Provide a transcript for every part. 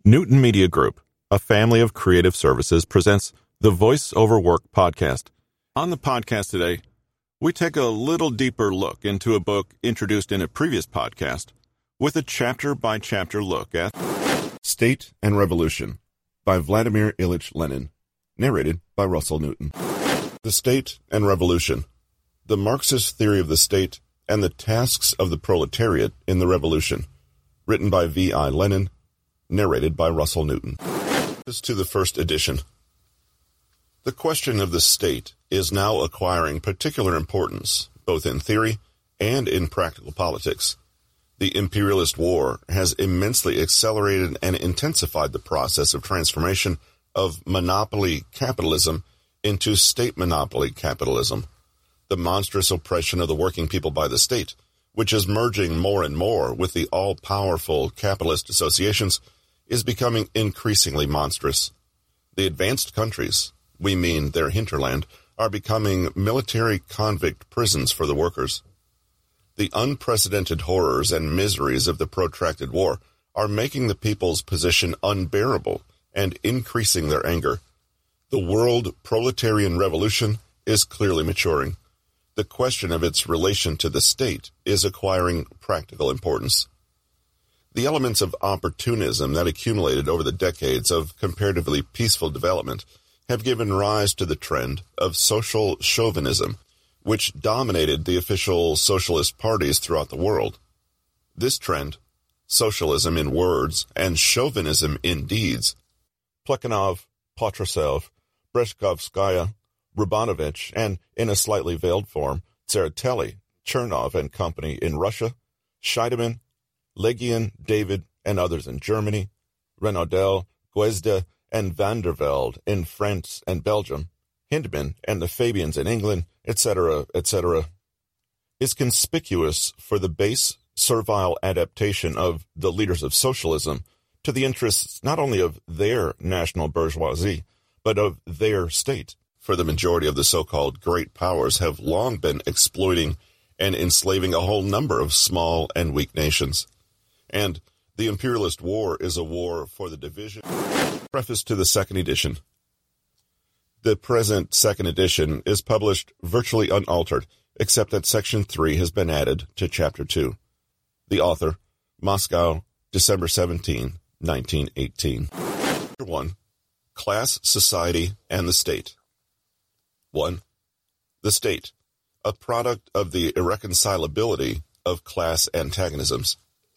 Newton Media Group, a family of creative services, presents the Voice Over Work podcast. On the podcast today, we take a little deeper look into a book introduced in a previous podcast with a chapter-by-chapter look at State and Revolution by Vladimir Ilyich Lenin, narrated by Russell Newton. The State and Revolution, the Marxist theory of the state and the tasks of the proletariat in the revolution, written by V.I. Lenin, narrated by Russell Newton. This to the first edition. The question of the state is now acquiring particular importance, both in theory and in practical politics. The imperialist war has immensely accelerated and intensified the process of transformation of monopoly capitalism into state monopoly capitalism. The monstrous oppression of the working people by the state, which is merging more and more with the all-powerful capitalist associations, is becoming increasingly monstrous. The advanced countries, we mean their hinterland, are becoming military convict prisons for the workers. The unprecedented horrors and miseries of the protracted war are making the people's position unbearable and increasing their anger. The world proletarian revolution is clearly maturing. The question of its relation to the state is acquiring practical importance. The elements of opportunism that accumulated over the decades of comparatively peaceful development have given rise to the trend of social chauvinism, which dominated the official socialist parties throughout the world. This trend, socialism in words and chauvinism in deeds, Plekhanov, Patrushev, Breshkovskaya, Rubanovich, and, in a slightly veiled form, Tsereteli, Chernov and Company in Russia, Scheidemann, Legian, David, and others in Germany, Renaudel, Guesde, and Van der Velde in France and Belgium, Hindman and the Fabians in England, etc., etc., is conspicuous for the base, servile adaptation of the leaders of socialism to the interests not only of their national bourgeoisie, but of their state. For the majority of the so-called great powers have long been exploiting and enslaving a whole number of small and weak nations. And the imperialist war is a war for the division. Preface to the second edition. The present second edition is published virtually unaltered, except that Section 3 has been added to Chapter 2. The author, Moscow, December 17, 1918. Chapter 1. Class, Society, and the State. 1. The State, a product of the irreconcilability of class antagonisms.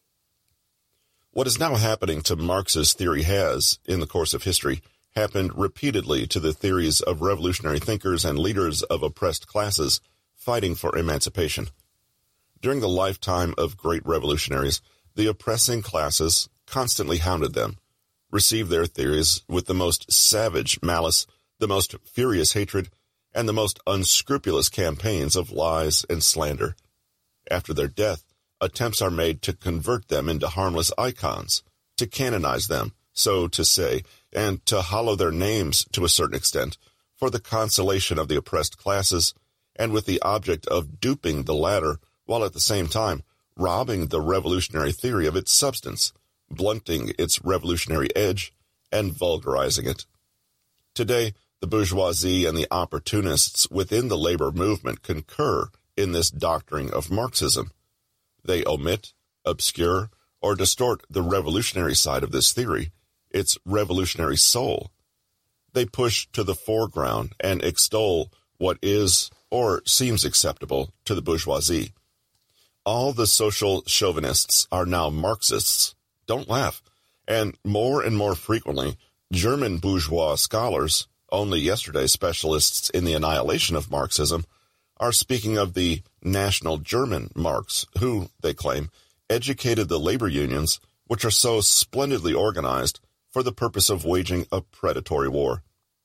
What is now happening to Marx's theory has, in the course of history, happened repeatedly to the theories of revolutionary thinkers and leaders of oppressed classes fighting for emancipation. During the lifetime of great revolutionaries, the oppressing classes constantly hounded them, received their theories with the most savage malice, the most furious hatred, and the most unscrupulous campaigns of lies and slander. After their death, attempts are made to convert them into harmless icons, to canonize them, so to say, and to hallow their names to a certain extent, for the consolation of the oppressed classes, and with the object of duping the latter, while at the same time robbing the revolutionary theory of its substance, blunting its revolutionary edge, and vulgarizing it. Today, the bourgeoisie and the opportunists within the labor movement concur in this doctoring of Marxism. They omit, obscure, or distort the revolutionary side of this theory, its revolutionary soul. They push to the foreground and extol what is or seems acceptable to the bourgeoisie. All the social chauvinists are now Marxists. Don't laugh. And more frequently, German bourgeois scholars, only yesterday specialists in the annihilation of Marxism, are speaking of the national German Marx, who, they claim, educated the labor unions, which are so splendidly organized for the purpose of waging a predatory war.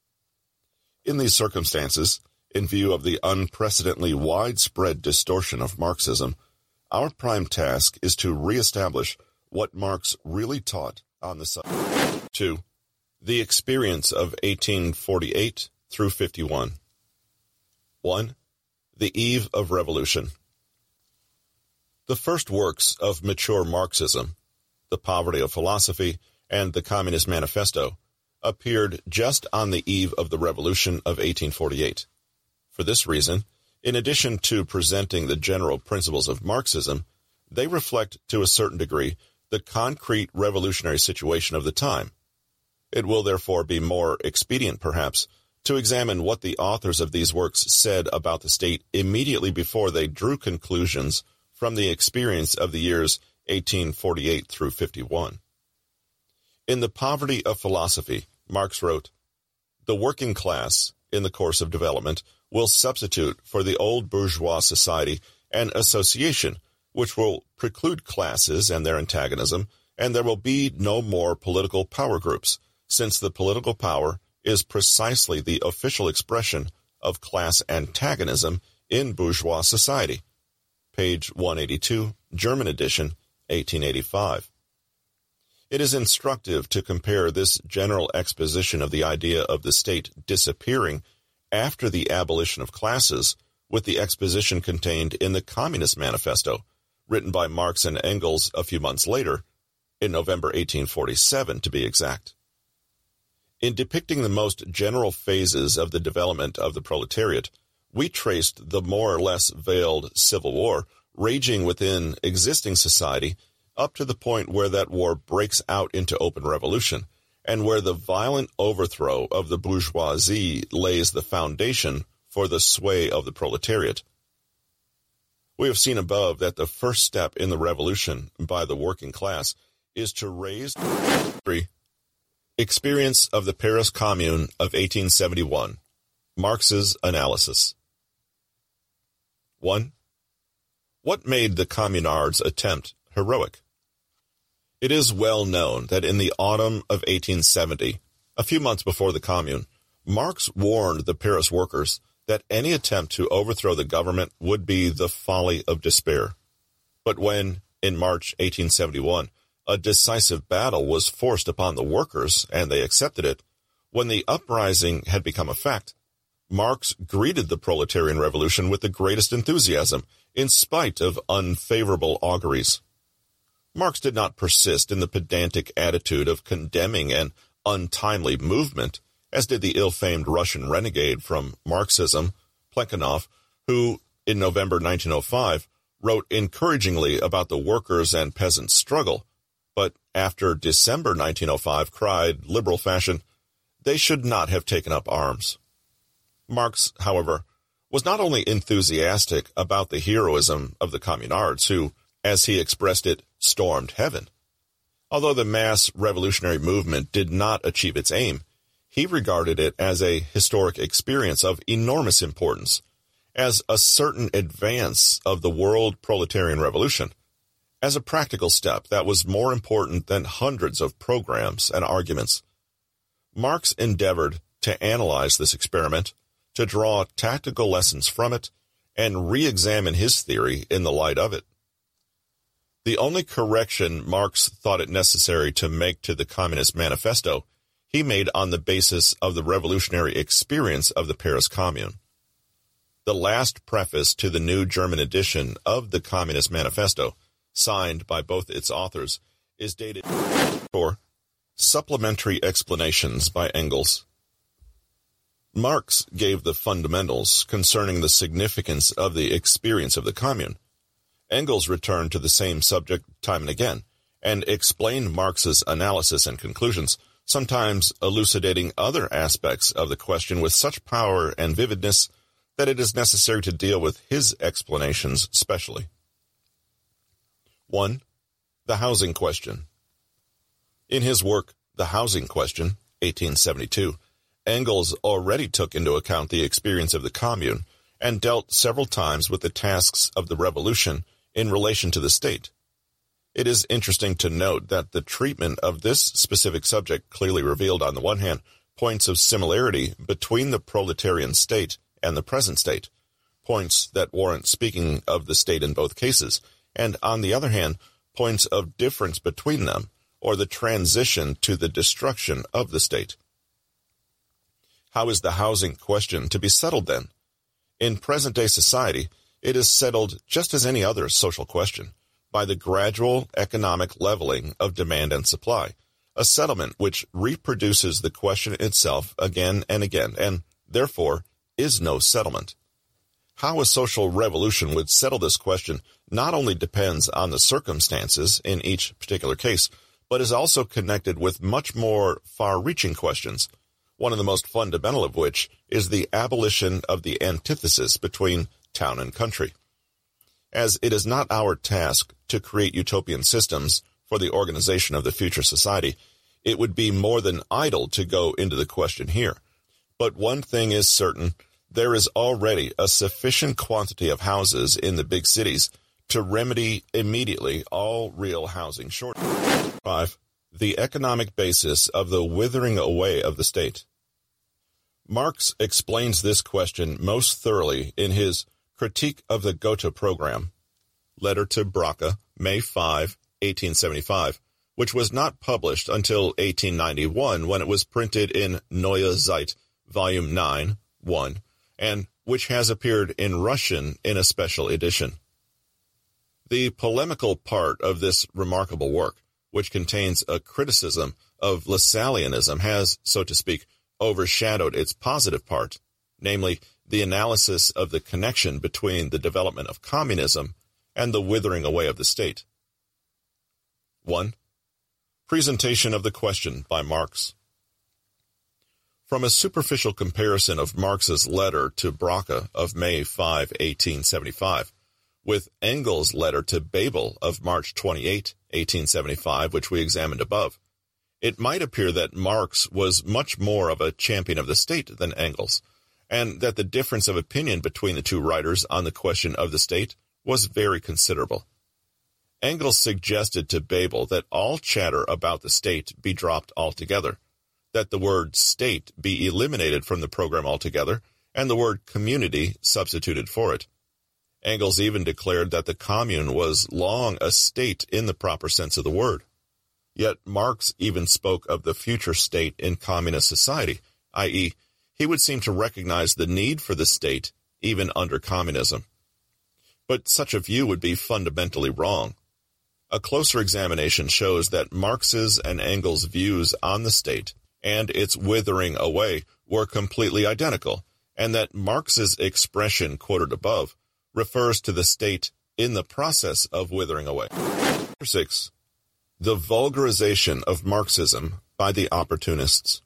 In these circumstances, in view of the unprecedentedly widespread distortion of Marxism, our prime task is to reestablish what Marx really taught on the subject. 2. The experience of 1848 through 51. 1. The eve of revolution. The first works of mature Marxism, The Poverty of Philosophy and the Communist Manifesto, appeared just on the eve of the Revolution of 1848. For this reason, in addition to presenting the general principles of Marxism, they reflect to a certain degree the concrete revolutionary situation of the time. It will therefore be more expedient, perhaps, to examine what the authors of these works said about the state immediately before they drew conclusions from the experience of the years 1848 through 51. In The Poverty of Philosophy, Marx wrote, "The working class, in the course of development, will substitute for the old bourgeois society an association which will preclude classes and their antagonism, and there will be no more political power groups, since the political power is precisely the official expression of class antagonism in bourgeois society." Page 182, German edition, 1885. It is instructive to compare this general exposition of the idea of the state disappearing after the abolition of classes with the exposition contained in the Communist Manifesto, written by Marx and Engels a few months later, in November 1847 to be exact. In depicting the most general phases of the development of the proletariat, we traced the more or less veiled civil war raging within existing society up to the point where that war breaks out into open revolution, and where the violent overthrow of the bourgeoisie lays the foundation for the sway of the proletariat. We have seen above that the first step in the revolution by the working class is to raise the experience of the Paris Commune of 1871. Marx's analysis. 1. What made the Communards' attempt heroic? It is well known that in the autumn of 1870, a few months before the Commune, Marx warned the Paris workers that any attempt to overthrow the government would be the folly of despair. But when, in March 1871, a decisive battle was forced upon the workers, and they accepted it, when the uprising had become a fact, Marx greeted the proletarian revolution with the greatest enthusiasm, in spite of unfavorable auguries. Marx did not persist in the pedantic attitude of condemning an untimely movement, as did the ill-famed Russian renegade from Marxism, Plekhanov, who, in November 1905, wrote encouragingly about the workers' and peasants' struggle, but after December 1905 cried, liberal fashion, they should not have taken up arms. Marx, however, was not only enthusiastic about the heroism of the Communards, who, as he expressed it, stormed heaven. Although the mass revolutionary movement did not achieve its aim, he regarded it as a historic experience of enormous importance, as a certain advance of the world proletarian revolution, as a practical step that was more important than hundreds of programs and arguments. Marx endeavored to analyze this experiment, to draw tactical lessons from it, and re-examine his theory in the light of it. The only correction Marx thought it necessary to make to the Communist Manifesto, he made on the basis of the revolutionary experience of the Paris Commune. The last preface to the new German edition of the Communist Manifesto, signed by both its authors, is dated for Supplementary Explanations by Engels. Marx gave the fundamentals concerning the significance of the experience of the Commune. Engels returned to the same subject time and again, and explained Marx's analysis and conclusions, sometimes elucidating other aspects of the question with such power and vividness that it is necessary to deal with his explanations specially. 1. The housing question. In his work, The Housing Question, 1872, Engels already took into account the experience of the Commune and dealt several times with the tasks of the revolution in relation to the state. It is interesting to note that the treatment of this specific subject clearly revealed, on the one hand, points of similarity between the proletarian state and the present state, points that warrant speaking of the state in both cases, and on the other hand, points of difference between them, or the transition to the destruction of the state. How is the housing question to be settled then? In present-day society, it is settled just as any other social question, by the gradual economic leveling of demand and supply, a settlement which reproduces the question itself again and again, and therefore is no settlement. How a social revolution would settle this question not only depends on the circumstances in each particular case, but is also connected with much more far-reaching questions, one of the most fundamental of which is the abolition of the antithesis between town and country. As it is not our task to create utopian systems for the organization of the future society, it would be more than idle to go into the question here. But one thing is certain, there is already a sufficient quantity of houses in the big cities to remedy immediately all real housing shortages. 5. The economic basis of the withering away of the state. Marx explains this question most thoroughly in his Critique of the Gotha Program, letter to Braque, May 5, 1875, which was not published until 1891 when it was printed in Neue Zeit, Volume 9, 1, and which has appeared in Russian in a special edition. The polemical part of this remarkable work, which contains a criticism of Lassalleanism, has, so to speak, overshadowed its positive part, namely the analysis of the connection between the development of communism and the withering away of the state. 1. Presentation of the question by Marx. From a superficial comparison of Marx's letter to Braque of May 5, 1875, with Engels' letter to Bebel of March 28, 1875, which we examined above, it might appear that Marx was much more of a champion of the state than Engels, and that the difference of opinion between the two writers on the question of the state was very considerable. Engels suggested to Bebel that all chatter about the state be dropped altogether, that the word state be eliminated from the program altogether, and the word community substituted for it. Engels even declared that the commune was long a state in the proper sense of the word. Yet Marx even spoke of the future state in communist society, i.e., he would seem to recognize the need for the state even under communism. But such a view would be fundamentally wrong. A closer examination shows that Marx's and Engels' views on the state and its withering away were completely identical, and that Marx's expression quoted above refers to the state in the process of withering away. 6. The vulgarization of Marxism by the opportunists.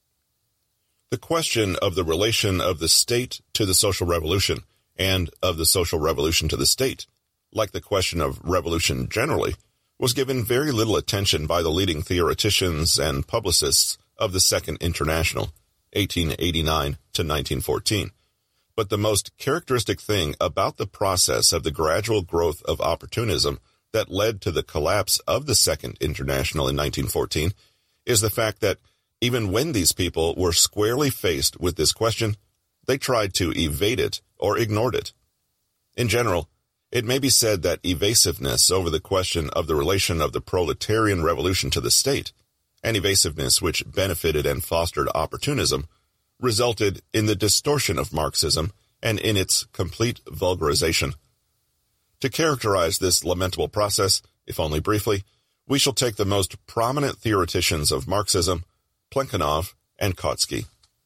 The question of the relation of the state to the social revolution and of the social revolution to the state, like the question of revolution generally, was given very little attention by the leading theoreticians and publicists of the Second International, 1889 to 1914. But the most characteristic thing about the process of the gradual growth of opportunism that led to the collapse of the Second International in 1914 is the fact that even when these people were squarely faced with this question, they tried to evade it or ignored it. In general, it may be said that evasiveness over the question of the relation of the proletarian revolution to the state, an evasiveness which benefited and fostered opportunism, resulted in the distortion of Marxism and in its complete vulgarization. To characterize this lamentable process, if only briefly, we shall take the most prominent theoreticians of Marxism, Plekhanov and Kautsky.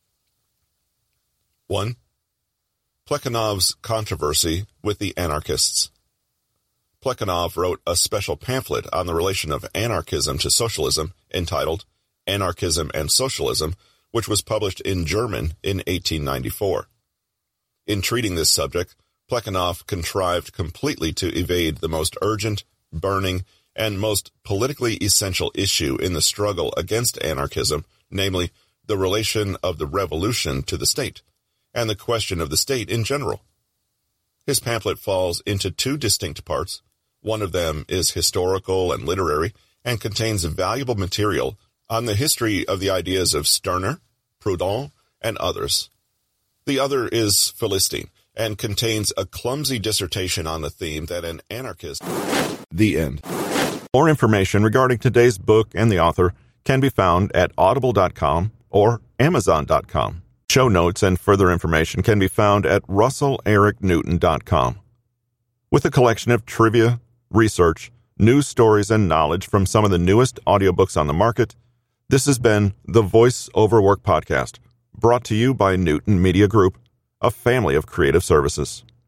1. Plekhanov's controversy with the anarchists. Plekhanov wrote a special pamphlet on the relation of anarchism to socialism entitled Anarchism and Socialism, which was published in German in 1894. In treating this subject, Plekhanov contrived completely to evade the most urgent, burning, and most politically essential issue in the struggle against anarchism, namely, the relation of the revolution to the state, and the question of the state in general. His pamphlet falls into two distinct parts. One of them is historical and literary, and contains valuable material on the history of the ideas of Stirner, Proudhon, and others. The other is Philistine, and contains a clumsy dissertation on the theme that an anarchist... The end. More information regarding today's book and the author can be found at audible.com or amazon.com. Show notes and further information can be found at russellericnewton.com. With a collection of trivia, research, news stories, and knowledge from some of the newest audiobooks on the market. This has been the Voice Over Work podcast, brought to you by Newton Media Group, a family of creative services.